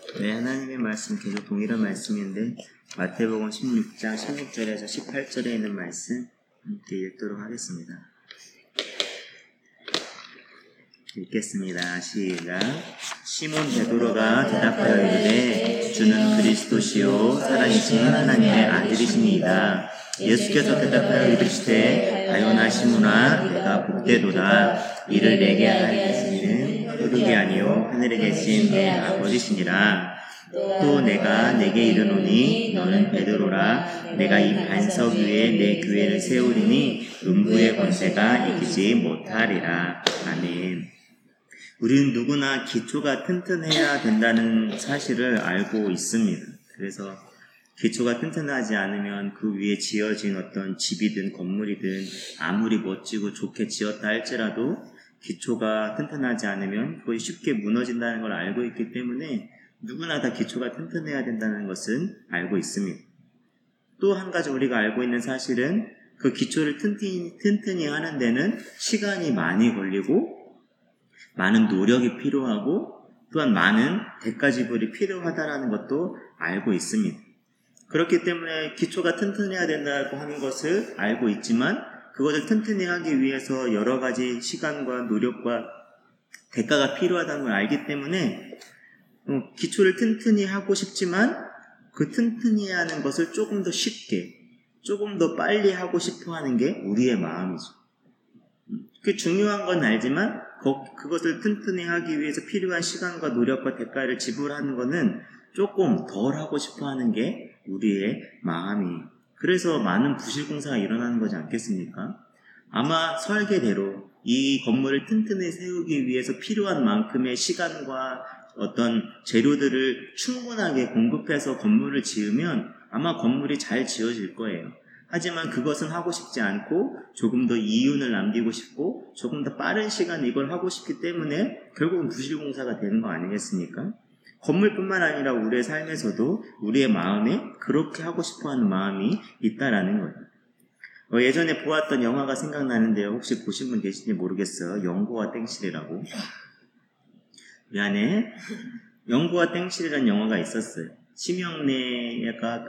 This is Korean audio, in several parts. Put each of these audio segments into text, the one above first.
네, 하나님의 말씀 계속 동일한 말씀인데 마태복음 16장 16절에서 18절에 있는 말씀 함께 읽도록 하겠습니다. 읽겠습니다. 시작. 시몬 베드로가 대답하여 이르되 주는 그리스도시요 살아계신 하나님의 아들이시니이다. 예수께서 대답하여 이르시되 가요나 시몬아 내가 복되도다. 이를 내게 하시는 혈육이 아니요 하늘에 계신 내 아버지시니라. 또 내가 내게 이르노니 너는 베드로라. 내가 이 반석 위에 내 교회를 세우리니 음부의 권세가 이기지 못하리라. 아멘. 우리는 누구나 기초가 튼튼해야 된다는 사실을 알고 있습니다. 그래서 기초가 튼튼하지 않으면 그 위에 지어진 어떤 집이든 건물이든 아무리 멋지고 좋게 지었다 할지라도 기초가 튼튼하지 않으면 거의 쉽게 무너진다는 걸 알고 있기 때문에 누구나 다 기초가 튼튼해야 된다는 것은 알고 있습니다. 또 한 가지 우리가 알고 있는 사실은 그 기초를 튼튼히 하는 데는 시간이 많이 걸리고 많은 노력이 필요하고 또한 많은 대가 지불이 필요하다는 것도 알고 있습니다. 그렇기 때문에 기초가 튼튼해야 된다고 하는 것을 알고 있지만 그것을 튼튼히 하기 위해서 여러 가지 시간과 노력과 대가가 필요하다는 걸 알기 때문에 기초를 튼튼히 하고 싶지만 그 튼튼히 하는 것을 조금 더 쉽게, 조금 더 빨리 하고 싶어 하는 게 우리의 마음이죠. 그게 중요한 건 알지만 그것을 튼튼히 하기 위해서 필요한 시간과 노력과 대가를 지불하는 것은 조금 덜 하고 싶어 하는 게 우리의 마음이에요. 그래서 많은 부실공사가 일어나는 거지 않겠습니까? 아마 설계대로 이 건물을 튼튼히 세우기 위해서 필요한 만큼의 시간과 어떤 재료들을 충분하게 공급해서 건물을 지으면 아마 건물이 잘 지어질 거예요. 하지만 그것은 하고 싶지 않고 조금 더 이윤을 남기고 싶고 조금 더 빠른 시간에 이걸 하고 싶기 때문에 결국은 부실공사가 되는 거 아니겠습니까? 건물뿐만 아니라 우리의 삶에서도 우리의 마음에 그렇게 하고 싶어하는 마음이 있다라는 거예요. 예전에 보았던 영화가 생각나는데요. 혹시 보신 분 계신지 모르겠어요. 영구와 땡실이라고. 미안해. 영구와 땡실이라는 영화가 있었어요. 심영래가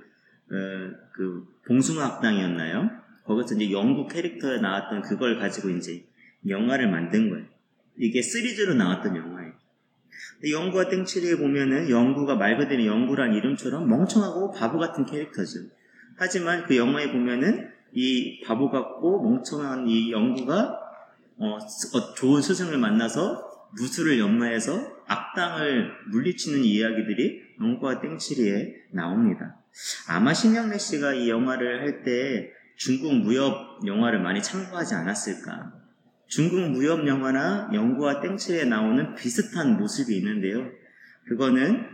봉숭아학당이었나요? 거기서 이제 영구 캐릭터에 나왔던 그걸 가지고 이제 영화를 만든 거예요. 이게 시리즈로 나왔던 영화예요. 영구와 땡칠이에 보면은 영구가 말 그대로 영구란 이름처럼 멍청하고 바보 같은 캐릭터죠. 하지만 그 영화에 보면은 이 바보 같고 멍청한 이 영구가 좋은 스승을 만나서 무술을 연마해서 악당을 물리치는 이야기들이 영구와 땡칠이에 나옵니다. 아마 심영래 씨가 이 영화를 할 때 중국 무협 영화를 많이 참고하지 않았을까. 중국 무협 영화나 영구와 땡칠에 나오는 비슷한 모습이 있는데요. 그거는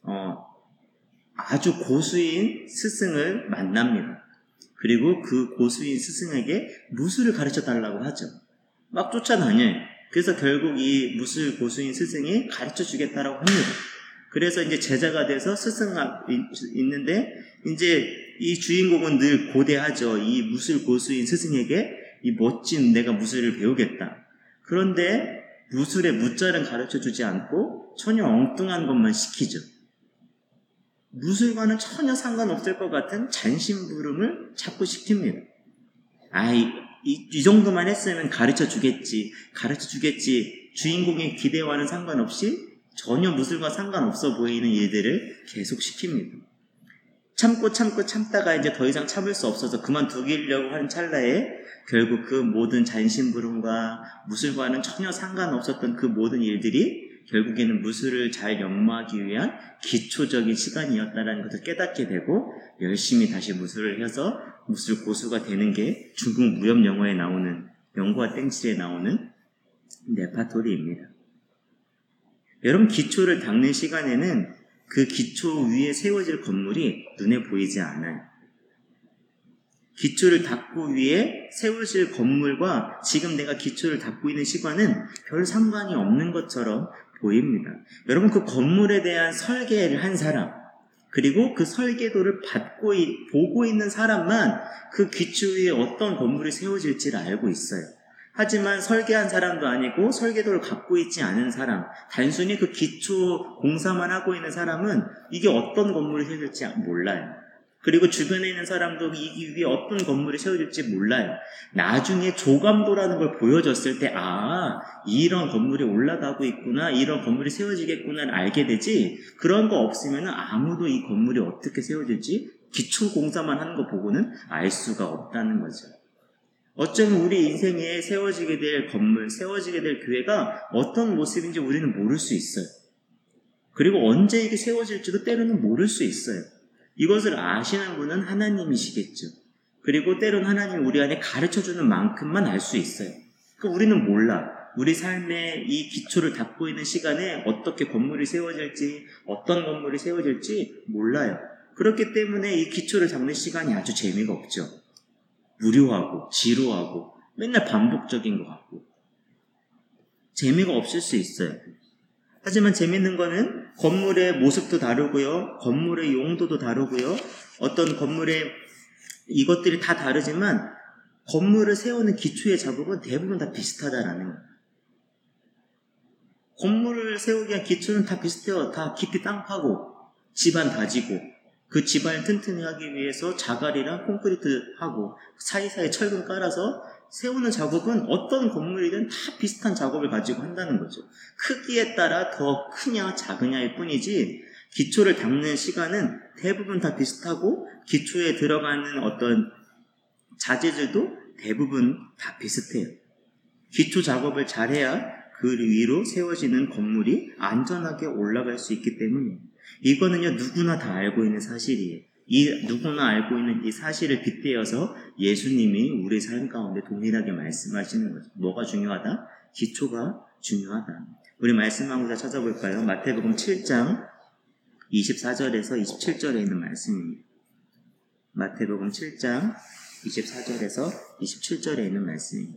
아주 고수인 스승을 만납니다. 그리고 그 고수인 스승에게 무술을 가르쳐 달라고 하죠. 막 쫓아다녀요. 그래서 결국 이 무술 고수인 스승이 가르쳐 주겠다라고 합니다. 그래서 이제 제자가 돼서 스승이 있는데 이제 이 주인공은 늘 고대하죠. 이 무술 고수인 스승에게 이 멋진 내가 무술을 배우겠다. 그런데 무술의 무자는 가르쳐 주지 않고 전혀 엉뚱한 것만 시키죠. 무술과는 전혀 상관없을 것 같은 잔심부름을 자꾸 시킵니다. 이 정도만 했으면 가르쳐 주겠지. 주인공의 기대와는 상관없이 전혀 무술과 상관없어 보이는 일들을 계속 시킵니다. 참다가 이제 더 이상 참을 수 없어서 그만두려고 하는 찰나에 결국 그 모든 잔심부름과 무술과는 전혀 상관없었던 그 모든 일들이 결국에는 무술을 잘 연마하기 위한 기초적인 시간이었다는 것을 깨닫게 되고 열심히 다시 무술을 해서 무술 고수가 되는 게 중국 무협 영화에 나오는 영구와 땡칠에 나오는 레파토리입니다. 여러분, 기초를 닦는 시간에는 그 기초 위에 세워질 건물이 눈에 보이지 않아요. 기초를 닦고 위에 세우실 건물과 지금 내가 기초를 닦고 있는 시간은 별 상관이 없는 것처럼 보입니다. 여러분, 그 건물에 대한 설계를 한 사람, 그리고 그 설계도를 보고 있는 사람만 그 기초 위에 어떤 건물이 세워질지를 알고 있어요. 하지만 설계한 사람도 아니고 설계도를 갖고 있지 않은 사람, 단순히 그 기초 공사만 하고 있는 사람은 이게 어떤 건물이 세워질지 몰라요. 그리고 주변에 있는 사람도 이 위에 어떤 건물이 세워질지 몰라요. 나중에 조감도라는 걸 보여줬을 때 이런 건물이 올라가고 있구나, 이런 건물이 세워지겠구나를 알게 되지, 그런 거 없으면 아무도 이 건물이 어떻게 세워질지 기초 공사만 하는 거 보고는 알 수가 없다는 거죠. 어쩌면 우리 인생에 세워지게 될 건물, 세워지게 될 교회가 어떤 모습인지 우리는 모를 수 있어요. 그리고 언제 이게 세워질지도 때로는 모를 수 있어요. 이것을 아시는 분은 하나님이시겠죠. 그리고 때로는 하나님이 우리 안에 가르쳐주는 만큼만 알 수 있어요. 그러니까 우리는 몰라. 우리 삶의 이 기초를 닦고 있는 시간에 어떻게 건물이 세워질지, 어떤 건물이 세워질지 몰라요. 그렇기 때문에 이 기초를 닦는 시간이 아주 재미가 없죠. 무료하고 지루하고 맨날 반복적인 것 같고 재미가 없을 수 있어요. 하지만 재밌는 거는 건물의 모습도 다르고요, 건물의 용도도 다르고요, 어떤 건물의 이것들이 다 다르지만 건물을 세우는 기초의 작업은 대부분 다 비슷하다라는 거예요. 건물을 세우기 위한 기초는 다 비슷해요. 다 깊이 땅 파고 집안 다지고 그 집안을 튼튼히 하기 위해서 자갈이랑 콘크리트 하고 사이사이 철근 깔아서 세우는 작업은 어떤 건물이든 다 비슷한 작업을 가지고 한다는 거죠. 크기에 따라 더 크냐 작으냐일 뿐이지 기초를 닦는 시간은 대부분 다 비슷하고 기초에 들어가는 어떤 자재들도 대부분 다 비슷해요. 기초 작업을 잘해야 그 위로 세워지는 건물이 안전하게 올라갈 수 있기 때문에 이거는요 누구나 다 알고 있는 사실이에요. 누구나 알고 있는 이 사실을 빗대어서 예수님이 우리 삶 가운데 동일하게 말씀하시는 거죠. 뭐가 중요하다? 기초가 중요하다. 우리 말씀하고자 찾아볼까요? 마태복음 7장 24절에서 27절에 있는 말씀입니다. 마태복음 7장 24절에서 27절에 있는 말씀입니다.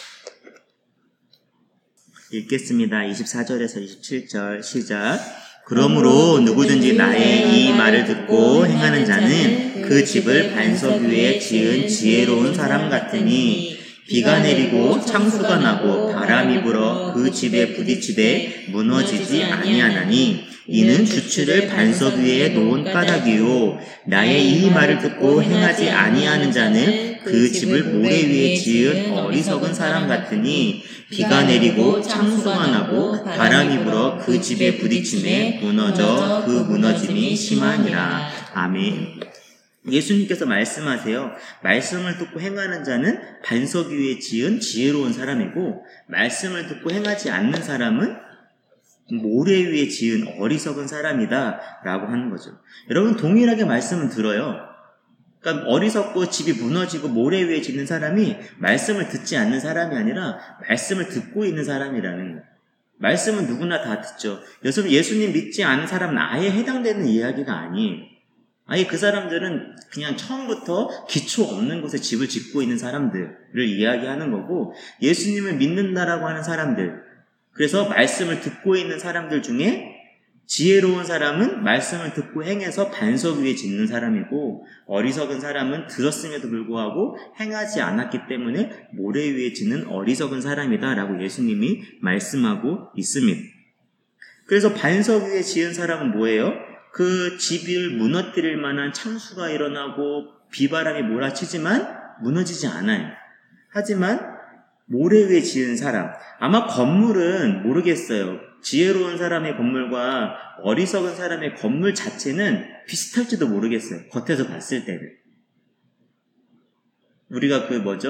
읽겠습니다. 24절에서 27절 시작. 그러므로 누구든지 나의 이 말을 듣고 행하는 자는 그 집을 반석 위에 지은 지혜로운 사람 같으니 비가 내리고 창수가 나고 바람이 불어 그 집에 부딪히되 무너지지 아니하나니 이는 주추를 반석 위에 놓은 까닭이요 나의 이 말을 듣고 행하지 아니하는 자는 그 집을 모래 위에 지은 어리석은 사람 같으니 비가 내리고 창수가 나고 바람이 불어 그 집에 부딪히매 무너져 그 무너짐이 심하니라. 아멘. 예수님께서 말씀하세요. 말씀을 듣고 행하는 자는 반석 위에 지은 지혜로운 사람이고 말씀을 듣고 행하지 않는 사람은 모래 위에 지은 어리석은 사람이다 라고 하는 거죠. 여러분 동일하게 말씀은 들어요. 그러니까 어리석고 집이 무너지고 모래 위에 짓는 사람이 말씀을 듣지 않는 사람이 아니라 말씀을 듣고 있는 사람이라는 거예요. 말씀은 누구나 다 듣죠. 예수님 믿지 않는 사람은 아예 해당되는 이야기가 아니에요. 아예 그 사람들은 그냥 처음부터 기초 없는 곳에 집을 짓고 있는 사람들을 이야기하는 거고 예수님을 믿는다라고 하는 사람들, 그래서 말씀을 듣고 있는 사람들 중에 지혜로운 사람은 말씀을 듣고 행해서 반석 위에 짓는 사람이고 어리석은 사람은 들었음에도 불구하고 행하지 않았기 때문에 모래 위에 짓는 어리석은 사람이다 라고 예수님이 말씀하고 있습니다. 그래서 반석 위에 지은 사람은 뭐예요? 그 집을 무너뜨릴 만한 창수가 일어나고 비바람이 몰아치지만 무너지지 않아요. 하지만 모래 위에 지은 사람, 아마 건물은 모르겠어요. 지혜로운 사람의 건물과 어리석은 사람의 건물 자체는 비슷할지도 모르겠어요. 겉에서 봤을 때는. 우리가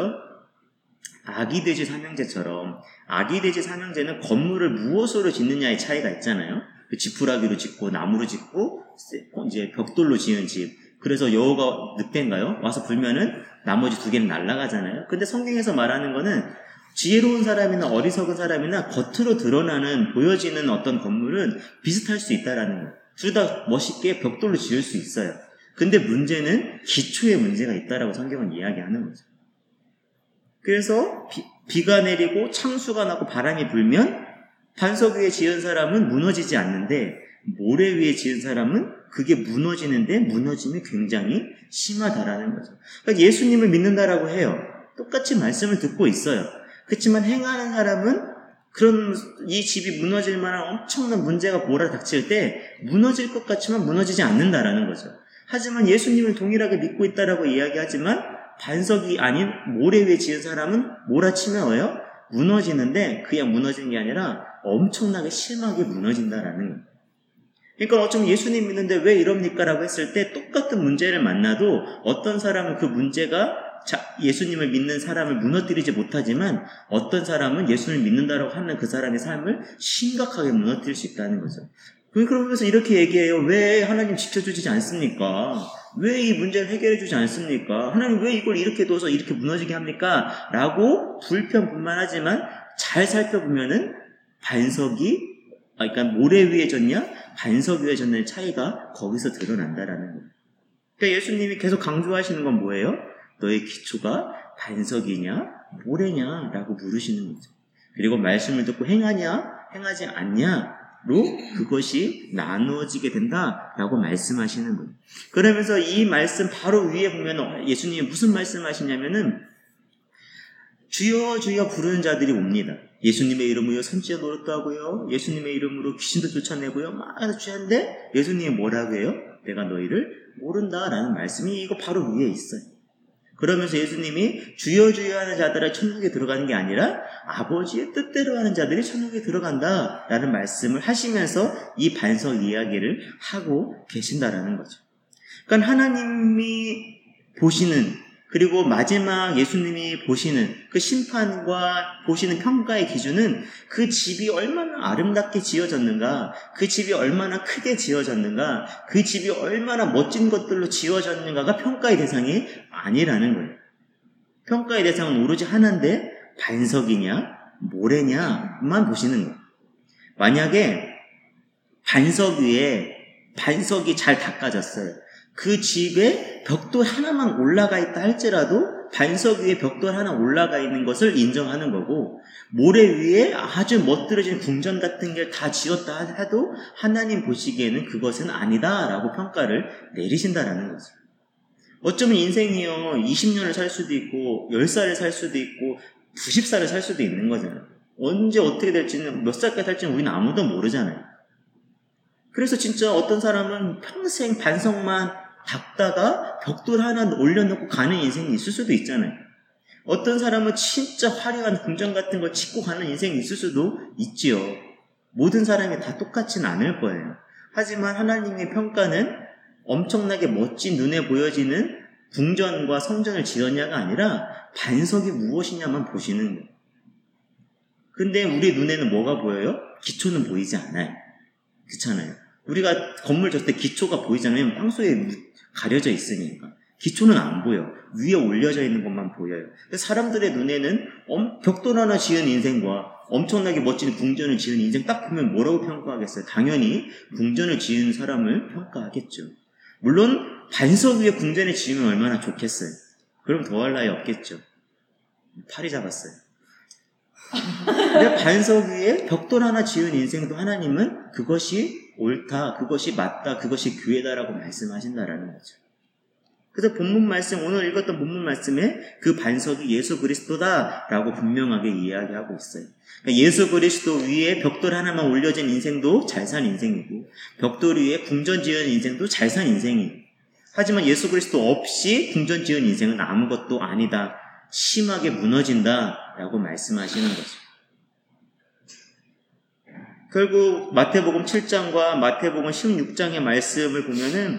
아기돼지 삼형제처럼 아기돼지 삼형제는 건물을 무엇으로 짓느냐의 차이가 있잖아요. 그 지푸라기로 짓고 나무로 짓고 이제 벽돌로 지은 집. 그래서 여우가 늑대인가요? 와서 불면은 나머지 두 개는 날아가잖아요. 근데 성경에서 말하는 거는 지혜로운 사람이나 어리석은 사람이나 겉으로 드러나는 보여지는 어떤 건물은 비슷할 수 있다라는 거예요. 둘 다 멋있게 벽돌로 지을 수 있어요. 근데 문제는 기초에 문제가 있다라고 성경은 이야기하는 거죠. 그래서 비가 내리고 창수가 나고 바람이 불면 반석 위에 지은 사람은 무너지지 않는데 모래 위에 지은 사람은 그게 무너지는데 무너짐이 굉장히 심하다라는 거죠. 그러니까 예수님을 믿는다라고 해요. 똑같이 말씀을 듣고 있어요. 그렇지만 행하는 사람은 그런 이 집이 무너질 만한 엄청난 문제가 몰아닥칠 때 무너질 것 같지만 무너지지 않는다라는 거죠. 하지만 예수님을 동일하게 믿고 있다라고 이야기하지만 반석이 아닌 모래 위에 지은 사람은 몰아치면 무너지는데 그냥 무너지는 게 아니라 엄청나게 심하게 무너진다라는 거예요. 그러니까 어쩌면 예수님 믿는데 왜 이럽니까? 라고 했을 때 똑같은 문제를 만나도 어떤 사람은 그 문제가 예수님을 믿는 사람을 무너뜨리지 못하지만 어떤 사람은 예수님을 믿는다라고 하는 그 사람의 삶을 심각하게 무너뜨릴 수 있다는 거죠. 그러면서 이렇게 얘기해요. 왜 하나님 지켜주지 않습니까? 왜 이 문제를 해결해 주지 않습니까? 하나님 왜 이걸 이렇게 둬서 이렇게 무너지게 합니까? 라고 불평불만하지만 잘 살펴보면은 반석이 그러니까 모래 위에 졌냐 반석 위에 졌냐의 차이가 거기서 드러난다라는 거예요. 그러니까 예수님이 계속 강조하시는 건 뭐예요? 너의 기초가 반석이냐 모래냐 라고 물으시는 거죠. 그리고 말씀을 듣고 행하냐 행하지 않냐로 그것이 나누어지게 된다라고 말씀하시는 거예요. 그러면서 이 말씀 바로 위에 보면 예수님이 무슨 말씀하시냐면은 주여 주여 부르는 자들이 옵니다. 예수님의 이름으로 선지자 노릇도 하고요. 예수님의 이름으로 귀신도 쫓아내고요. 막 하는데 예수님이 뭐라고 해요? 내가 너희를 모른다라는 말씀이 이거 바로 위에 있어요. 그러면서 예수님이 주여 주여 하는 자들은 천국에 들어가는 게 아니라 아버지의 뜻대로 하는 자들이 천국에 들어간다라는 말씀을 하시면서 이 반석 이야기를 하고 계신다라는 거죠. 그러니까 하나님이 보시는 그리고 마지막 예수님이 보시는 그 심판과 보시는 평가의 기준은 그 집이 얼마나 아름답게 지어졌는가, 그 집이 얼마나 크게 지어졌는가, 그 집이 얼마나 멋진 것들로 지어졌는가가 평가의 대상이 아니라는 거예요. 평가의 대상은 오로지 하나인데 반석이냐 모래냐만 보시는 거예요. 만약에 반석 위에 반석이 잘 닦아졌어요. 그 집에 벽돌 하나만 올라가 있다 할지라도 반석 위에 벽돌 하나 올라가 있는 것을 인정하는 거고, 모래 위에 아주 멋들어진 궁전 같은 게 다 지었다 해도 하나님 보시기에는 그것은 아니다라고 평가를 내리신다라는 거죠. 어쩌면 인생이요 20년을 살 수도 있고 10살을 살 수도 있고 90살을 살 수도 있는 거잖아요. 언제 어떻게 될지는 몇 살까지 살지는 우리는 아무도 모르잖아요. 그래서 진짜 어떤 사람은 평생 반석만 닦다가 벽돌 하나 올려놓고 가는 인생이 있을 수도 있잖아요. 어떤 사람은 진짜 화려한 궁전 같은 걸 짓고 가는 인생이 있을 수도 있지요. 모든 사람이 다 똑같지는 않을 거예요. 하지만 하나님의 평가는 엄청나게 멋진 눈에 보여지는 궁전과 성전을 지었냐가 아니라 반석이 무엇이냐만 보시는 거예요. 근데 우리 눈에는 뭐가 보여요? 기초는 보이지 않아요. 그렇잖아요. 우리가 건물 졌을 때 기초가 보이잖아요. 땅속에 가려져 있으니까. 기초는 안 보여. 위에 올려져 있는 것만 보여요. 사람들의 눈에는 벽돌 하나 지은 인생과 엄청나게 멋진 궁전을 지은 인생 딱 보면 뭐라고 평가하겠어요? 당연히 궁전을 지은 사람을 평가하겠죠. 물론 반석 위에 궁전을 지으면 얼마나 좋겠어요. 그럼 더할 나위 없겠죠. 팔이 잡았어요. 근데 반석 위에 벽돌 하나 지은 인생도 하나님은 그것이 옳다, 그것이 맞다, 그것이 교회다라고 말씀하신다라는 거죠. 그래서 본문 말씀, 오늘 읽었던 본문 말씀에 그 반석이 예수 그리스도다라고 분명하게 이야기하고 있어요. 그러니까 예수 그리스도 위에 벽돌 하나만 올려진 인생도 잘 산 인생이고, 벽돌 위에 궁전 지은 인생도 잘 산 인생이에요. 하지만 예수 그리스도 없이 궁전 지은 인생은 아무것도 아니다, 심하게 무너진다라고 말씀하시는 거죠. 결국 마태복음 7장과 마태복음 16장의 말씀을 보면은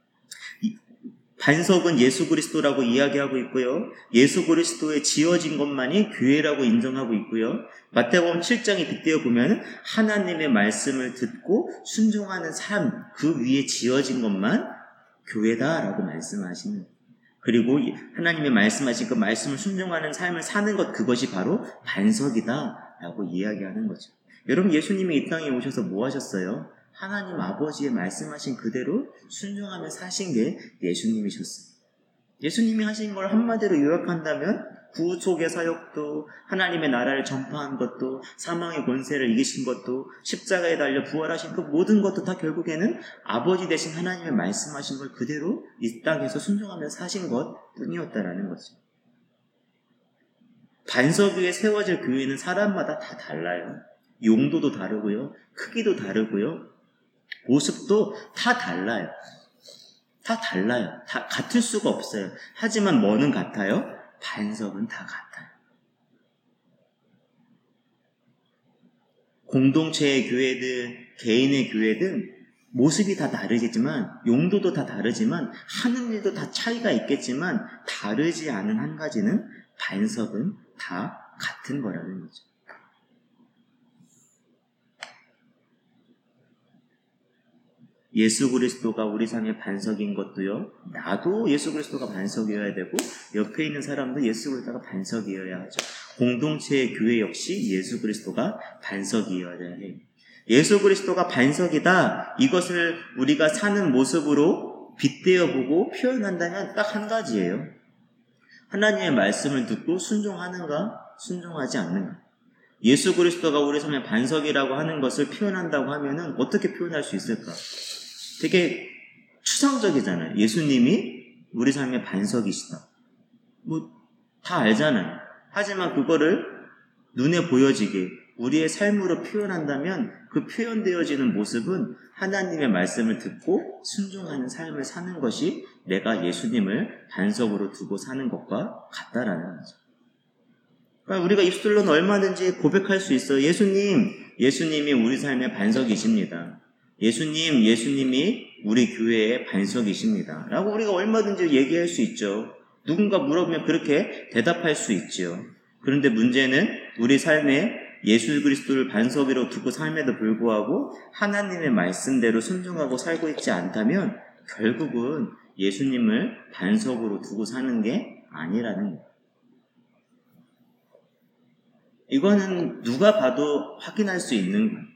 반석은 예수 그리스도라고 이야기하고 있고요. 예수 그리스도에 지어진 것만이 교회라고 인정하고 있고요. 마태복음 7장에 빗대어 보면 하나님의 말씀을 듣고 순종하는 삶, 그 위에 지어진 것만 교회다라고 말씀하시는 거예요. 그리고 하나님의 말씀하신 그 말씀을 순종하는 삶을 사는 것, 그것이 바로 반석이다라고 이야기하는 거죠. 여러분, 예수님이 이 땅에 오셔서 뭐 하셨어요? 하나님 아버지의 말씀하신 그대로 순종하며 사신 게 예수님이셨어요. 예수님이 하신 걸 한마디로 요약한다면 구속의 사역도, 하나님의 나라를 전파한 것도, 사망의 권세를 이기신 것도, 십자가에 달려 부활하신 그 모든 것도 다 결국에는 아버지 되신 하나님의 말씀하신 걸 그대로 이 땅에서 순종하며 사신 것 뿐이었다라는 거죠. 반석 위에 세워질 교회는 사람마다 다 달라요. 용도도 다르고요. 크기도 다르고요. 모습도 다 달라요. 다 달라요. 다 같을 수가 없어요. 하지만 뭐는 같아요? 반석은 다 같아요. 공동체의 교회든 개인의 교회든 모습이 다 다르겠지만, 용도도 다 다르지만, 하는 일도 다 차이가 있겠지만, 다르지 않은 한 가지는 반석은 다 같은 거라는 거죠. 예수 그리스도가 우리 삶의 반석인 것도요, 나도 예수 그리스도가 반석이어야 되고, 옆에 있는 사람도 예수 그리스도가 반석이어야 하죠. 공동체의 교회 역시 예수 그리스도가 반석이어야 해요. 예수 그리스도가 반석이다, 이것을 우리가 사는 모습으로 빗대어 보고 표현한다면 딱 한 가지예요. 하나님의 말씀을 듣고 순종하는가, 순종하지 않는가. 예수 그리스도가 우리 삶의 반석이라고 하는 것을 표현한다고 하면은 어떻게 표현할 수 있을까? 되게 추상적이잖아요. 예수님이 우리 삶의 반석이시다. 다 알잖아요. 하지만 그거를 눈에 보여지게 우리의 삶으로 표현한다면 그 표현되어지는 모습은 하나님의 말씀을 듣고 순종하는 삶을 사는 것이 내가 예수님을 반석으로 두고 사는 것과 같다라는 거죠. 그러니까 우리가 입술로는 얼마든지 고백할 수 있어요. 예수님이 우리 삶의 반석이십니다. 예수님이 우리 교회의 반석이십니다. 라고 우리가 얼마든지 얘기할 수 있죠. 누군가 물어보면 그렇게 대답할 수 있죠. 그런데 문제는 우리 삶에 예수 그리스도를 반석으로 두고 삶에도 불구하고 하나님의 말씀대로 순종하고 살고 있지 않다면 결국은 예수님을 반석으로 두고 사는 게 아니라는 거예요. 이거는 누가 봐도 확인할 수 있는 거예요.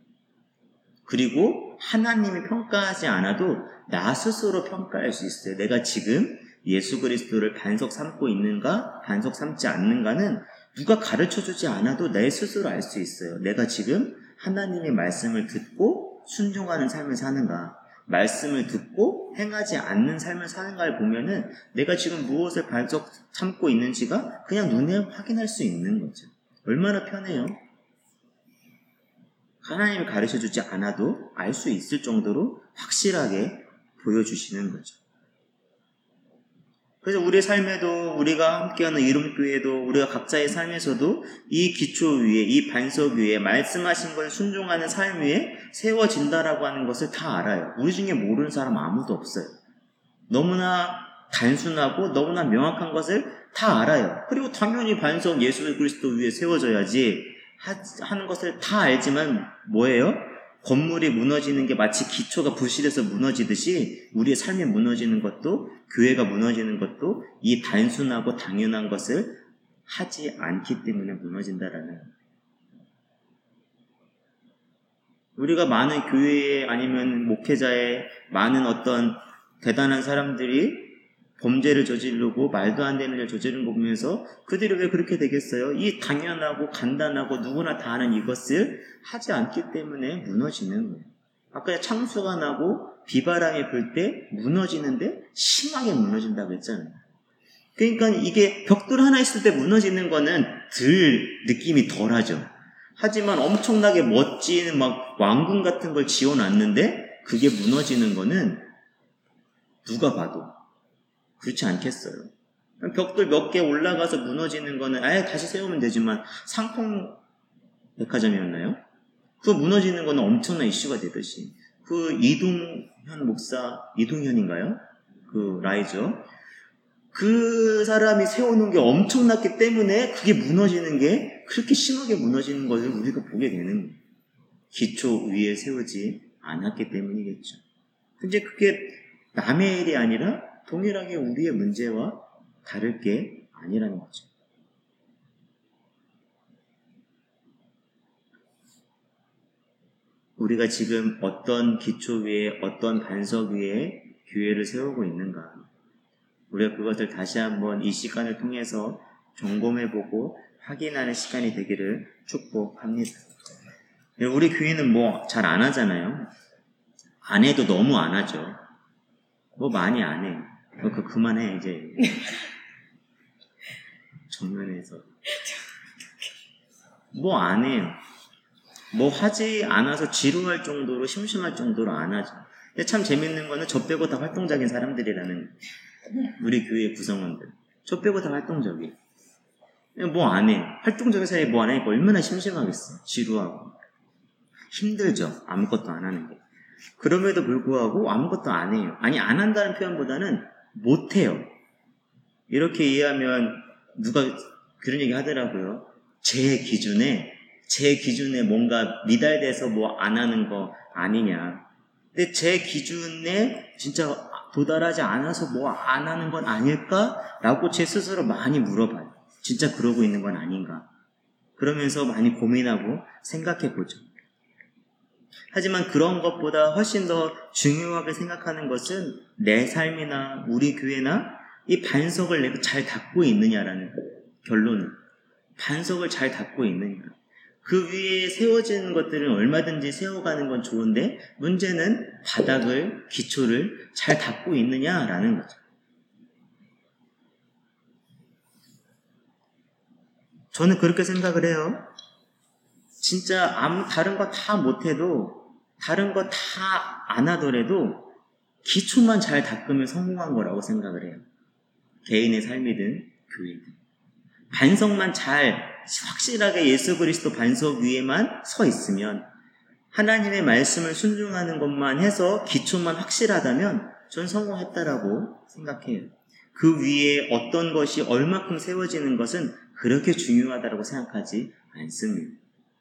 그리고 하나님이 평가하지 않아도 나 스스로 평가할 수 있어요. 내가 지금 예수 그리스도를 반석 삼고 있는가, 반석 삼지 않는가는 누가 가르쳐주지 않아도 내 스스로 알 수 있어요. 내가 지금 하나님의 말씀을 듣고 순종하는 삶을 사는가, 말씀을 듣고 행하지 않는 삶을 사는가를 보면은 내가 지금 무엇을 반석 삼고 있는지가 그냥 눈에 확인할 수 있는 거죠. 얼마나 편해요? 하나님이 가르쳐주지 않아도 알 수 있을 정도로 확실하게 보여주시는 거죠. 그래서 우리의 삶에도, 우리가 함께하는 이름교회도, 우리가 각자의 삶에서도 이 기초 위에, 이 반석 위에, 말씀하신 걸 순종하는 삶 위에 세워진다라고 하는 것을 다 알아요. 우리 중에 모르는 사람 아무도 없어요. 너무나 단순하고 너무나 명확한 것을 다 알아요. 그리고 당연히 반석 예수 그리스도 위에 세워져야지 하는 것을 다 알지만 뭐예요? 건물이 무너지는 게 마치 기초가 부실해서 무너지듯이 우리의 삶이 무너지는 것도, 교회가 무너지는 것도 이 단순하고 당연한 것을 하지 않기 때문에 무너진다라는. 우리가 많은 교회에 아니면 목회자의 많은 어떤 대단한 사람들이 범죄를 저지르고 말도 안 되는 일을 저지르는 거 보면서 그들이 왜 그렇게 되겠어요? 이 당연하고 간단하고 누구나 다 아는 이것을 하지 않기 때문에 무너지는 거예요. 아까 창수가 나고 비바람이 불 때 무너지는데 심하게 무너진다고 했잖아요. 그러니까 이게 벽돌 하나 있을 때 무너지는 거는 느낌이 덜하죠. 하지만 엄청나게 멋진 막 왕궁 같은 걸 지어놨는데 그게 무너지는 거는 누가 봐도 그렇지 않겠어요. 벽돌 몇 개 올라가서 무너지는 거는 아예 다시 세우면 되지만 상품 백화점이었나요? 그 무너지는 거는 엄청난 이슈가 되듯이 그 이동현 목사, 이동현인가요? 그 라이저. 그 사람이 세워놓은 게 엄청났기 때문에 그게 무너지는 게 그렇게 심하게 무너지는 것을 우리가 보게 되는 거예요. 기초 위에 세우지 않았기 때문이겠죠. 근데 그게 남의 일이 아니라 동일하게 우리의 문제와 다를 게 아니라는 거죠. 우리가 지금 어떤 기초 위에, 어떤 반석 위에 교회를 세우고 있는가? 우리가 그것을 다시 한번 이 시간을 통해서 점검해보고 확인하는 시간이 되기를 축복합니다. 우리 교회는 뭐 잘 안 하잖아요. 안 해도 너무 안 하죠. 뭐 많이 안 해. 그만해 이제. 정면에서 뭐 안 해요. 뭐 하지 않아서 지루할 정도로 심심할 정도로 안 하죠. 근데 참 재밌는 거는 저 빼고 다 활동적인 사람들이라는 우리 교회 구성원들. 저 빼고 다 활동적이에요. 뭐 안 해요. 활동적인 사람이 뭐 안 하니까 얼마나 심심하겠어. 지루하고. 힘들죠. 아무것도 안 하는 게. 그럼에도 불구하고 아무것도 안 해요. 아니 안 한다는 표현보다는 못 해요. 이렇게 이해하면 누가 그런 얘기 하더라고요. 제 기준에 뭔가 미달돼서 뭐 안 하는 거 아니냐. 근데 제 기준에 진짜 도달하지 않아서 뭐 안 하는 건 아닐까라고 제 스스로 많이 물어봐요. 진짜 그러고 있는 건 아닌가. 그러면서 많이 고민하고 생각해 보죠. 하지만 그런 것보다 훨씬 더 중요하게 생각하는 것은 내 삶이나 우리 교회나 이 반석을 내가 잘 닫고 있느냐라는 결론은. 반석을 잘 닫고 있느냐. 그 위에 세워지는 것들은 얼마든지 세워가는 건 좋은데 문제는 바닥을, 기초를 잘 닫고 있느냐라는 거죠. 저는 그렇게 생각을 해요. 진짜 다른 거 다 못해도 다른 거 다 안 하더라도 기초만 잘 닦으면 성공한 거라고 생각을 해요. 개인의 삶이든 교회든. 반석만 잘 확실하게 예수 그리스도 반석 위에만 서 있으면 하나님의 말씀을 순종하는 것만 해서 기초만 확실하다면 전 성공했다라고 생각해요. 그 위에 어떤 것이 얼마큼 세워지는 것은 그렇게 중요하다고 생각하지 않습니다.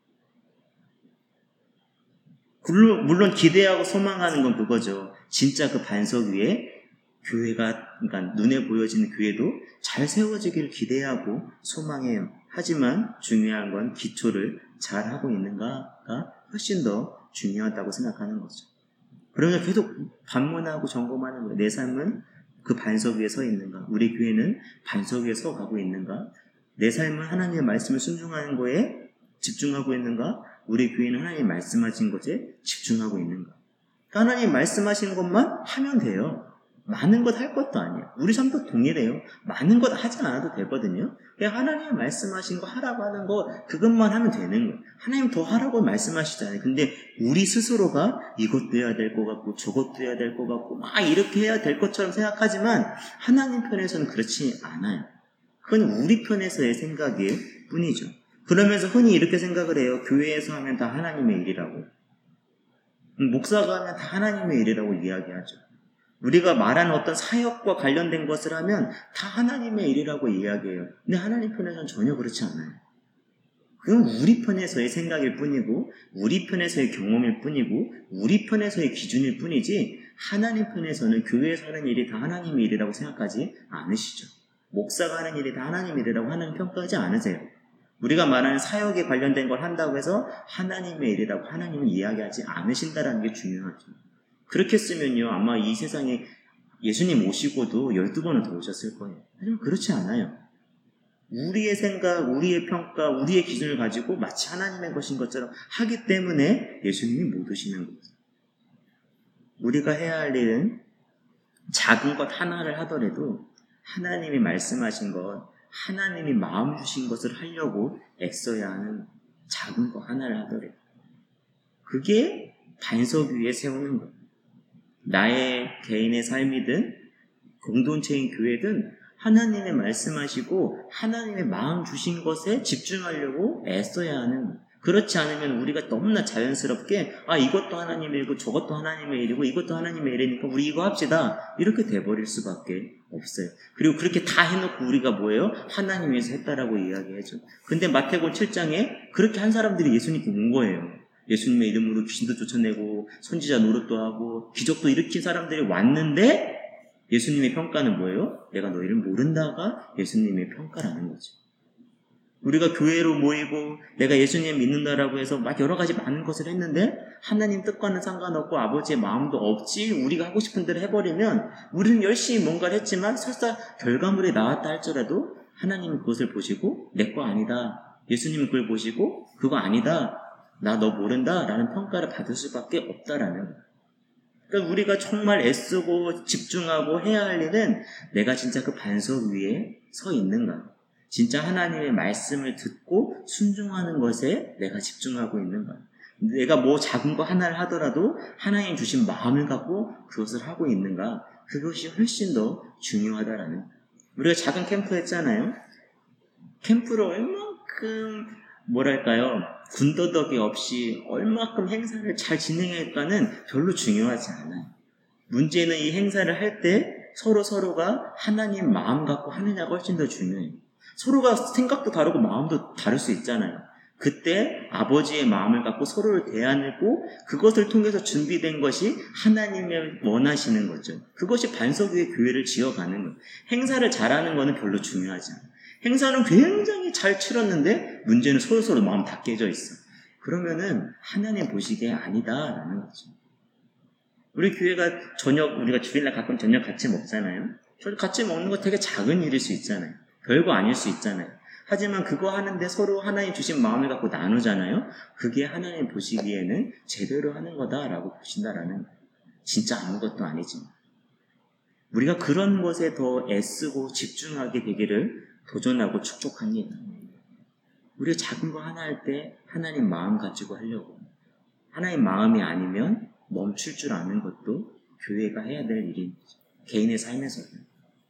물론 기대하고 소망하는 건 그거죠. 진짜 그 반석 위에 교회가, 그러니까 눈에 보여지는 교회도 잘 세워지길 기대하고 소망해요. 하지만 중요한 건 기초를 잘 하고 있는가가 훨씬 더 중요하다고 생각하는 거죠. 그러면 계속 반문하고 점검하는 거예요. 내 삶은 그 반석 위에 서 있는가? 우리 교회는 반석 위에 서 가고 있는가? 내 삶은 하나님의 말씀을 순종하는 거에 집중하고 있는가? 우리 교회는 하나님 말씀하신 것에 집중하고 있는가? 그러니까 하나님 말씀하신 것만 하면 돼요. 많은 것 할 것도 아니에요. 우리 삶도 동일해요. 많은 것 하지 않아도 되거든요. 그냥 하나님 말씀하신 거 하라고 하는 거 그것만 하면 되는 거예요. 하나님 더 하라고 말씀하시잖아요. 근데 우리 스스로가 이것도 해야 될 것 같고 저것도 해야 될 것 같고 막 이렇게 해야 될 것처럼 생각하지만 하나님 편에서는 그렇지 않아요. 그건 우리 편에서의 생각일 뿐이죠. 그러면서 흔히 이렇게 생각을 해요. 교회에서 하면 다 하나님의 일이라고. 목사가 하면 다 하나님의 일이라고 이야기하죠. 우리가 말하는 어떤 사역과 관련된 것을 하면 다 하나님의 일이라고 이야기해요. 근데 하나님 편에서는 전혀 그렇지 않아요. 그건 우리 편에서의 생각일 뿐이고 우리 편에서의 경험일 뿐이고 우리 편에서의 기준일 뿐이지 하나님 편에서는 교회에서 하는 일이 다 하나님의 일이라고 생각하지 않으시죠. 목사가 하는 일이 다 하나님의 일이라고 하나님 평가하지 않으세요. 우리가 말하는 사역에 관련된 걸 한다고 해서 하나님의 일이라고 하나님은 이야기하지 않으신다는 게 중요하죠. 그렇게 쓰면요 아마 이 세상에 예수님 오시고도 12번은 더 오셨을 거예요. 하지만 그렇지 않아요. 우리의 생각, 우리의 평가, 우리의 기준을 가지고 마치 하나님의 것인 것처럼 하기 때문에 예수님이 못 오시는 거죠. 우리가 해야 할 일은 작은 것 하나를 하더라도 하나님이 말씀하신 것, 하나님이 마음 주신 것을 하려고 애써야 하는 작은 것 하나를 하더라도 그게 반석 위에 세우는 거예요. 나의 개인의 삶이든 공동체인 교회든 하나님의 말씀하시고 하나님의 마음 주신 것에 집중하려고 애써야 하는 거예요. 그렇지 않으면 우리가 너무나 자연스럽게 이것도 하나님의 일이고 저것도 하나님의 일이고 이것도 하나님의 일이니까 우리 이거 합시다 이렇게 돼버릴 수밖에 없어요. 그리고 그렇게 다 해놓고 우리가 뭐예요? 하나님 위해서 했다라고 이야기해줘. 근데 마태복음 7장에 그렇게 한 사람들이 예수님께 온 거예요. 예수님의 이름으로 귀신도 쫓아내고 선지자 노릇도 하고 기적도 일으킨 사람들이 왔는데 예수님의 평가는 뭐예요? 내가 너희를 모른다가 예수님의 평가라는 거죠. 우리가 교회로 모이고 내가 예수님 믿는다라고 해서 막 여러 가지 많은 것을 했는데 하나님 뜻과는 상관없고 아버지의 마음도 없지 우리가 하고 싶은 대로 해버리면 우리는 열심히 뭔가를 했지만 설사 결과물이 나왔다 할지라도 하나님은 그것을 보시고 내 거 아니다. 예수님은 그걸 보시고 그거 아니다. 나 너 모른다 라는 평가를 받을 수밖에 없다라는 거예요. 그러니까 우리가 정말 애쓰고 집중하고 해야 할 일은 내가 진짜 그 반석 위에 서 있는가. 진짜 하나님의 말씀을 듣고 순종하는 것에 내가 집중하고 있는 거야. 내가 뭐 작은 거 하나를 하더라도 하나님 주신 마음을 갖고 그것을 하고 있는가? 그것이 훨씬 더 중요하다라는 거야. 우리가 작은 캠프 했잖아요. 캠프를 얼만큼 군더더기 없이 얼만큼 행사를 잘 진행할까는 별로 중요하지 않아요. 문제는 이 행사를 할 때 서로가 하나님 마음 갖고 하느냐가 훨씬 더 중요해요. 서로가 생각도 다르고 마음도 다를 수 있잖아요. 그때 아버지의 마음을 갖고 서로를 대하고 그것을 통해서 준비된 것이 하나님의 원하시는 거죠. 그것이 반석 위에 교회를 지어가는 거예요. 행사를 잘하는 거는 별로 중요하지 않아요. 행사는 굉장히 잘 치렀는데 문제는 서로 마음 다 깨져 있어. 그러면은 하나님 보시기에 아니다라는 거죠. 우리 교회가 우리가 주일날 가끔 저녁 같이 먹잖아요. 같이 먹는 거 되게 작은 일일 수 있잖아요. 별거 아닐 수 있잖아요. 하지만 그거 하는데 서로 하나님 주신 마음을 갖고 나누잖아요. 그게 하나님 보시기에는 제대로 하는 거다라고 보신다라는 거예요. 진짜 아무것도 아니지만. 우리가 그런 것에 더 애쓰고 집중하게 되기를 도전하고 축복합니다. 우리가 작은 거 하나 할 때 하나님 마음 가지고 하려고. 하나님 마음이 아니면 멈출 줄 아는 것도 교회가 해야 될 일인 거죠. 개인의 삶에서는.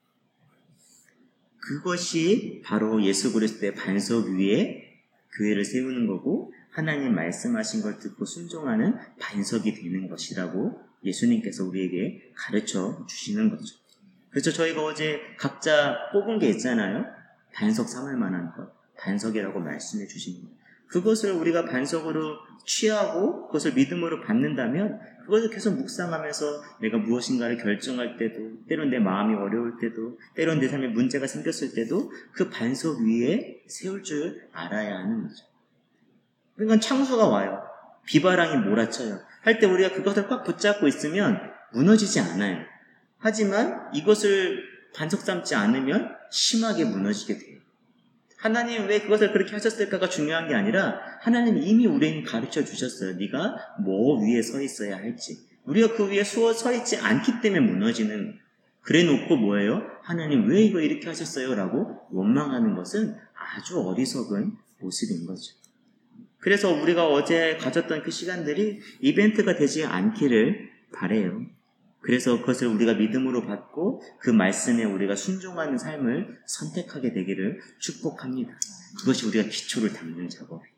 그것이 바로 예수 그리스도의 반석 위에 교회를 세우는 거고 하나님 말씀하신 걸 듣고 순종하는 반석이 되는 것이라고 예수님께서 우리에게 가르쳐 주시는 거죠. 그래서 저희가 어제 각자 뽑은 게 있잖아요. 반석 삼을 만한 것, 반석이라고 말씀해 주신 것. 그것을 우리가 반석으로 취하고 그것을 믿음으로 받는다면 그것을 계속 묵상하면서 내가 무엇인가를 결정할 때도, 때론 내 마음이 어려울 때도, 때론 내 삶에 문제가 생겼을 때도 그 반석 위에 세울 줄 알아야 하는 거죠. 그러니까 창수가 와요. 비바람이 몰아쳐요. 할 때 우리가 그것을 꽉 붙잡고 있으면 무너지지 않아요. 하지만 이것을 반석 삼지 않으면 심하게 무너지게 돼요. 하나님 왜 그것을 그렇게 하셨을까가 중요한 게 아니라 하나님이 이미 우리에게 가르쳐 주셨어요. 네가 뭐 위에 서 있어야 할지. 우리가 그 위에 서 있지 않기 때문에 무너지는. 그래 놓고 뭐예요? 하나님 왜 이거 이렇게 하셨어요? 라고 원망하는 것은 아주 어리석은 모습인 거죠. 그래서 우리가 어제 가졌던 그 시간들이 이벤트가 되지 않기를 바라요. 그래서 그것을 우리가 믿음으로 받고 그 말씀에 우리가 순종하는 삶을 선택하게 되기를 축복합니다. 그것이 우리가 기초를 닦는 작업이에요.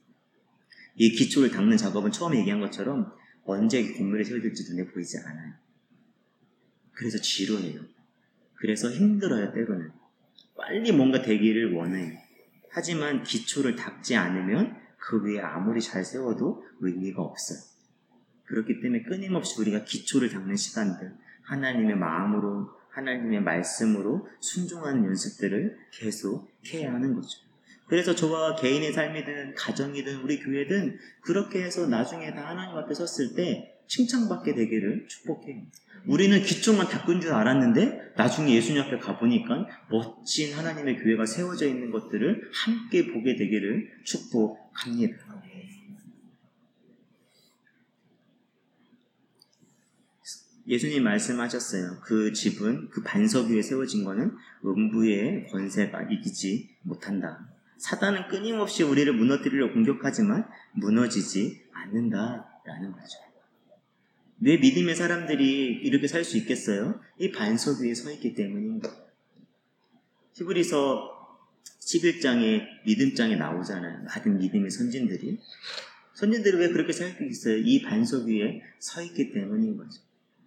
이 기초를 닦는 작업은 처음에 얘기한 것처럼 언제 건물이 세워질지 눈에 보이지 않아요. 그래서 지루해요. 그래서 힘들어요. 때로는. 빨리 뭔가 되기를 원해요. 하지만 기초를 닦지 않으면 그 위에 아무리 잘 세워도 의미가 없어요. 그렇기 때문에 끊임없이 우리가 기초를 닦는 시간들, 하나님의 마음으로, 하나님의 말씀으로 순종하는 연습들을 계속 해야 하는 거죠. 그래서 저와 개인의 삶이든 가정이든 우리 교회든 그렇게 해서 나중에 다 하나님 앞에 섰을 때 칭찬받게 되기를 축복해요. 우리는 기초만 닦은 줄 알았는데 나중에 예수님 앞에 가보니까 멋진 하나님의 교회가 세워져 있는 것들을 함께 보게 되기를 축복합니다. 예수님 말씀하셨어요. 그 집은 그 반석 위에 세워진 거는 음부의 권세가 이기지 못한다. 사단은 끊임없이 우리를 무너뜨리려 공격하지만 무너지지 않는다라는 거죠. 왜 믿음의 사람들이 이렇게 살 수 있겠어요? 이 반석 위에 서 있기 때문입니다. 히브리서 11장에 믿음장에 나오잖아요. 많은 믿음의 선진들이 왜 그렇게 살 수 있어요? 이 반석 위에 서 있기 때문인 거죠.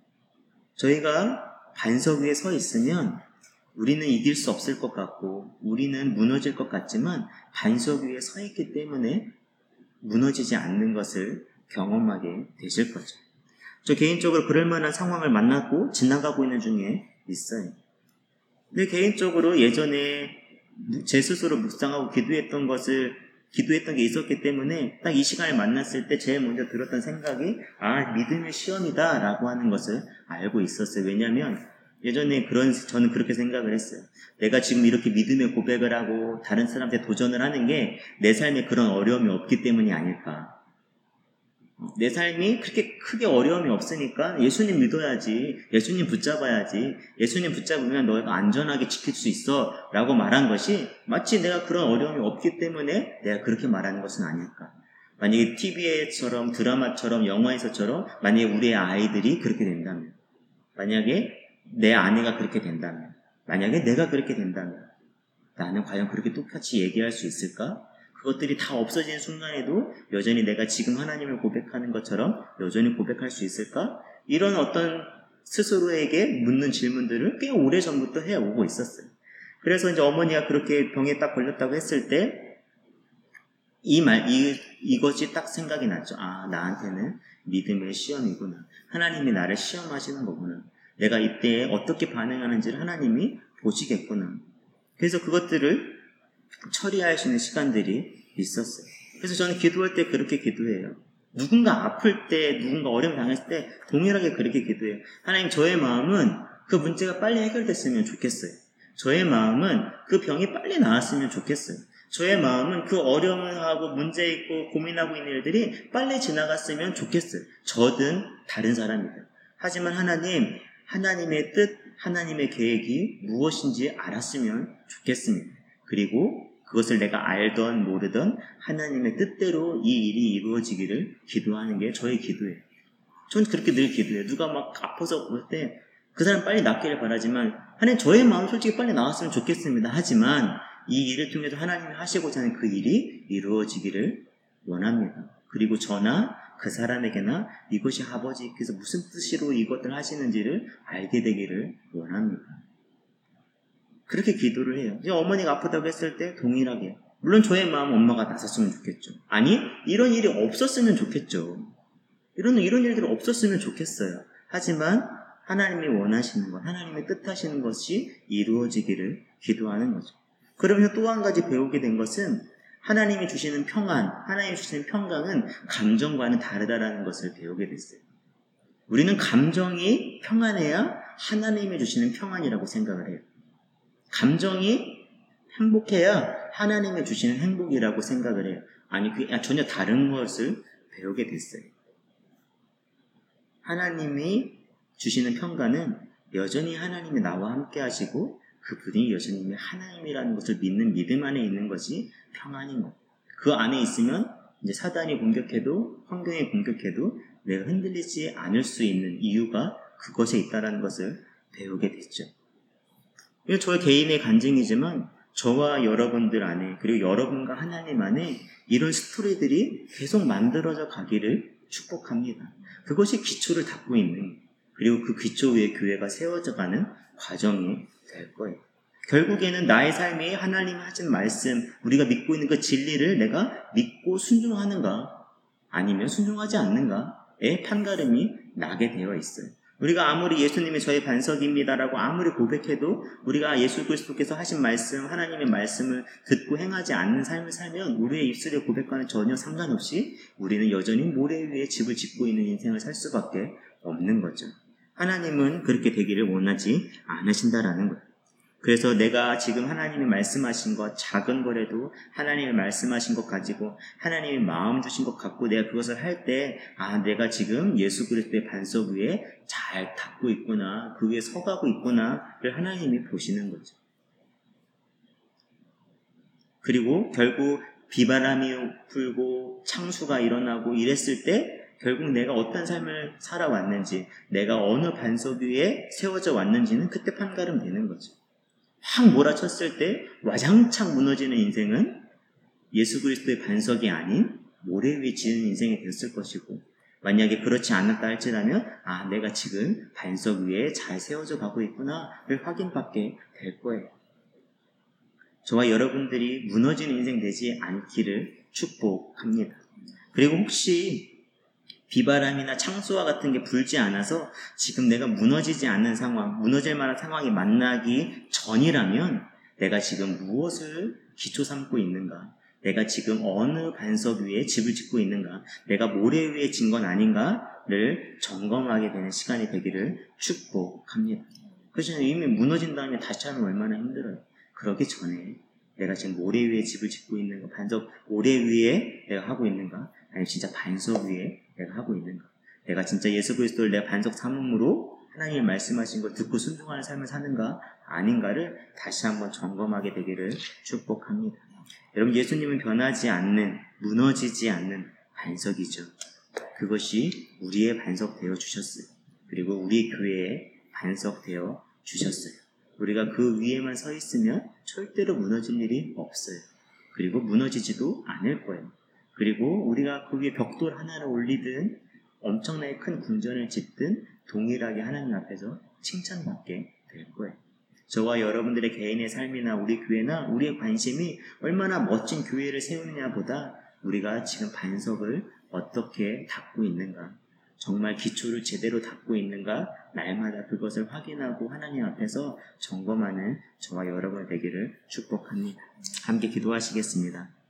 저희가 반석 위에 서 있으면 우리는 이길 수 없을 것 같고 우리는 무너질 것 같지만 반석 위에 서 있기 때문에 무너지지 않는 것을 경험하게 되실 거죠. 저 개인적으로 그럴 만한 상황을 만났고 지나가고 있는 중에 있어요. 근데 개인적으로 예전에 제 스스로 묵상하고 기도했던 게 있었기 때문에 딱 이 시간을 만났을 때 제일 먼저 들었던 생각이 믿음의 시험이다 라고 하는 것을 알고 있었어요. 왜냐하면 예전에 저는 그렇게 생각을 했어요. 내가 지금 이렇게 믿음의 고백을 하고 다른 사람한테 도전을 하는 게 내 삶에 그런 어려움이 없기 때문이 아닐까. 내 삶이 그렇게 크게 어려움이 없으니까 예수님 믿어야지, 예수님 붙잡아야지, 예수님 붙잡으면 너가 안전하게 지킬 수 있어 라고 말한 것이 마치 내가 그런 어려움이 없기 때문에 내가 그렇게 말하는 것은 아닐까. 만약에 TV에처럼 드라마처럼 영화에서처럼 만약에 우리의 아이들이 그렇게 된다면, 만약에 내 아내가 그렇게 된다면, 만약에 내가 그렇게 된다면 나는 과연 그렇게 똑같이 얘기할 수 있을까? 그것들이 다 없어진 순간에도 여전히 내가 지금 하나님을 고백하는 것처럼 여전히 고백할 수 있을까? 이런 어떤 스스로에게 묻는 질문들을 꽤 오래전부터 해오고 있었어요. 그래서 이제 어머니가 그렇게 병에 딱 걸렸다고 했을 때 이것이 딱 생각이 났죠. 아, 나한테는 믿음의 시험이구나. 하나님이 나를 시험하시는 거구나. 내가 이때 어떻게 반응하는지를 하나님이 보시겠구나. 그래서 그것들을 처리하시는 시간들이 있었어요. 그래서 저는 기도할 때 그렇게 기도해요. 누군가 아플 때, 누군가 어려움 당했을 때 동일하게 그렇게 기도해요. 하나님, 저의 마음은 그 문제가 빨리 해결됐으면 좋겠어요. 저의 마음은 그 병이 빨리 나았으면 좋겠어요. 저의 마음은 그 어려움하고 문제 있고 고민하고 있는 일들이 빨리 지나갔으면 좋겠어요. 저든 다른 사람이든. 하지만 하나님, 하나님의 뜻, 하나님의 계획이 무엇인지 알았으면 좋겠습니다. 그리고 그것을 내가 알던 모르던 하나님의 뜻대로 이 일이 이루어지기를 기도하는 게 저의 기도예요. 저는 그렇게 늘 기도해요. 누가 막 아파서 볼 때 그 사람 빨리 낫기를 바라지만 하나님, 저의 마음 솔직히 빨리 나왔으면 좋겠습니다. 하지만 이 일을 통해서 하나님이 하시고자 하는 그 일이 이루어지기를 원합니다. 그리고 저나 그 사람에게나 이것이 아버지께서 무슨 뜻으로 이것들 하시는지를 알게 되기를 원합니다. 그렇게 기도를 해요. 어머니가 아프다고 했을 때 동일하게. 물론 저의 마음 엄마가 나섰으면 좋겠죠. 아니, 이런 일이 없었으면 좋겠죠. 이런 일들이 없었으면 좋겠어요. 하지만 하나님이 원하시는 것, 하나님의 뜻하시는 것이 이루어지기를 기도하는 거죠. 그러면서 또 한 가지 배우게 된 것은 하나님이 주시는 평안, 하나님이 주시는 평강은 감정과는 다르다라는 것을 배우게 됐어요. 우리는 감정이 평안해야 하나님이 주시는 평안이라고 생각을 해요. 감정이 행복해야 하나님이 주시는 행복이라고 생각을 해요. 아니, 그게 전혀 다른 것을 배우게 됐어요. 하나님이 주시는 평강은 여전히 하나님이 나와 함께 하시고 그분이 여전히 하나님이라는 것을 믿는 믿음 안에 있는 것이 평안인 것. 그 안에 있으면 이제 사단이 공격해도 환경이 공격해도 내가 흔들리지 않을 수 있는 이유가 그것에 있다는 것을 배우게 됐죠. 이건 저의 개인의 간증이지만 저와 여러분들 안에 그리고 여러분과 하나님 안에 이런 스토리들이 계속 만들어져 가기를 축복합니다. 그것이 기초를 닦고 있는, 그리고 그 기초 위에 교회가 세워져가는 과정이 될 거예요. 결국에는 나의 삶이 하나님 하신 말씀, 우리가 믿고 있는 그 진리를 내가 믿고 순종하는가 아니면 순종하지 않는가의 판가름이 나게 되어 있어요. 우리가 아무리 예수님이 저의 반석입니다라고 아무리 고백해도 우리가 예수 그리스도께서 하신 말씀, 하나님의 말씀을 듣고 행하지 않는 삶을 살면 우리의 입술의 고백과는 전혀 상관없이 우리는 여전히 모래 위에 집을 짓고 있는 인생을 살 수밖에 없는 거죠. 하나님은 그렇게 되기를 원하지 않으신다라는 거예요. 그래서 내가 지금 하나님이 말씀하신 것, 작은 거라도 하나님이 말씀하신 것 가지고 하나님이 마음 주신 것 갖고 내가 그것을 할 때, 아, 내가 지금 예수 그리스도의 반석 위에 잘 닿고 있구나, 그 위에 서가고 있구나를 하나님이 보시는 거죠. 그리고 결국 비바람이 불고 창수가 일어나고 이랬을 때 결국 내가 어떤 삶을 살아왔는지, 내가 어느 반석 위에 세워져 왔는지는 그때 판가름 되는 거죠. 확 몰아쳤을 때 와장창 무너지는 인생은 예수 그리스도의 반석이 아닌 모래 위에 지은 인생이 됐을 것이고, 만약에 그렇지 않았다 할지라면 아, 내가 지금 반석 위에 잘 세워져 가고 있구나를 확인받게 될 거예요. 저와 여러분들이 무너지는 인생 되지 않기를 축복합니다. 그리고 혹시 비바람이나 창수와 같은 게 불지 않아서 지금 내가 무너지지 않는 상황, 무너질 만한 상황이 만나기 전이라면 내가 지금 무엇을 기초 삼고 있는가? 내가 지금 어느 반석 위에 집을 짓고 있는가? 내가 모래 위에 진 건 아닌가를 점검하게 되는 시간이 되기를 축복합니다. 그래서 이미 무너진 다음에 다시 하면 얼마나 힘들어요. 그러기 전에 내가 지금 모래 위에 집을 짓고 있는가? 반석 모래 위에 내가 하고 있는가? 아니면 진짜 반석 위에 내가 하고 있는가? 내가 진짜 예수 그리스도를 내 반석 삼음으로 하나님이 말씀하신 걸 듣고 순종하는 삶을 사는가 아닌가를 다시 한번 점검하게 되기를 축복합니다. 여러분, 예수님은 변하지 않는, 무너지지 않는 반석이죠. 그것이 우리의 반석 되어 주셨어요. 그리고 우리 교회의 반석 되어 주셨어요. 우리가 그 위에만 서 있으면 절대로 무너질 일이 없어요. 그리고 무너지지도 않을 거예요. 그리고 우리가 그 위에 벽돌 하나를 올리든 엄청나게 큰 궁전을 짓든 동일하게 하나님 앞에서 칭찬받게 될 거예요. 저와 여러분들의 개인의 삶이나 우리 교회나 우리의 관심이 얼마나 멋진 교회를 세우느냐보다 우리가 지금 반석을 어떻게 닦고 있는가, 정말 기초를 제대로 닦고 있는가, 날마다 그것을 확인하고 하나님 앞에서 점검하는 저와 여러분 되기를 축복합니다. 함께 기도하시겠습니다.